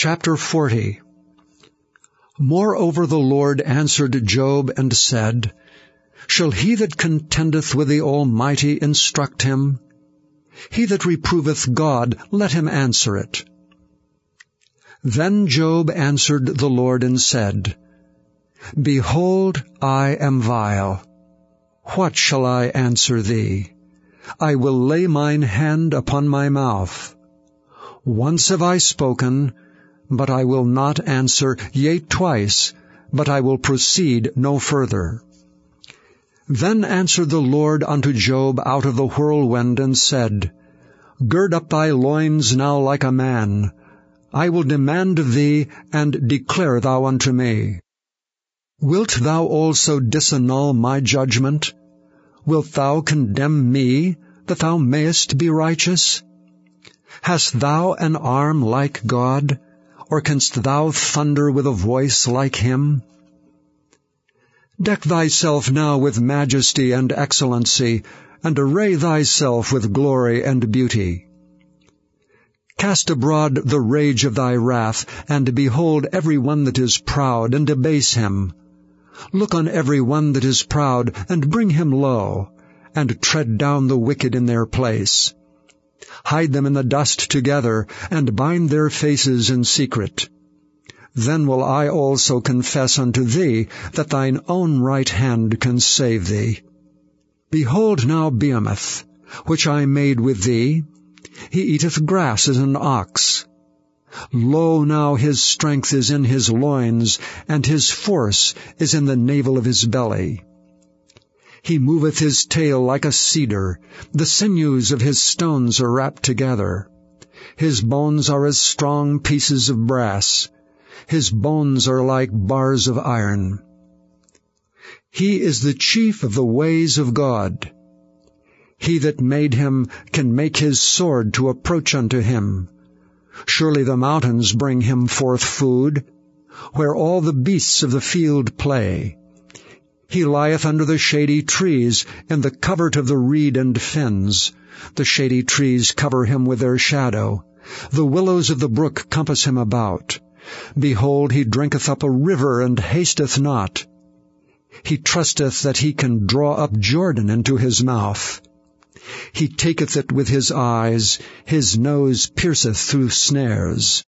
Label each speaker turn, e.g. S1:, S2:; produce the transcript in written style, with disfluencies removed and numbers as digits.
S1: Chapter 40. Moreover the Lord answered Job and said, Shall he that contendeth with the Almighty instruct him? He that reproveth God, let him answer it. Then Job answered the Lord and said, Behold, I am vile. What shall I answer thee? I will lay mine hand upon my mouth. Once have I spoken, but I will not answer, yea, twice, but I will proceed no further. Then answered the Lord unto Job out of the whirlwind, and said, Gird up thy loins now like a man. I will demand of thee, and declare thou unto me. Wilt thou also disannul my judgment? Wilt thou condemn me, that thou mayest be righteous? Hast thou an arm like God, or canst thou thunder with a voice like him? Deck thyself now with majesty and excellency, and array thyself with glory and beauty. Cast abroad the rage of thy wrath, and behold every one that is proud, and abase him. Look on every one that is proud, and bring him low, and tread down the wicked in their place. Hide them in the dust together, and bind their faces in secret. Then will I also confess unto thee that thine own right hand can save thee. Behold now Behemoth, which I made with thee. He eateth grass as an ox. Lo, now his strength is in his loins, and his force is in the navel of his belly. He moveth his tail like a cedar, the sinews of his stones are wrapped together. His bones are as strong pieces of brass. His bones are like bars of iron. He is the chief of the ways of God. He that made him can make his sword to approach unto him. Surely the mountains bring him forth food, where all the beasts of the field play. He lieth under the shady trees, in the covert of the reed and fens. The shady trees cover him with their shadow. The willows of the brook compass him about. Behold, he drinketh up a river, and hasteth not. He trusteth that he can draw up Jordan into his mouth. He taketh it with his eyes, his nose pierceth through snares.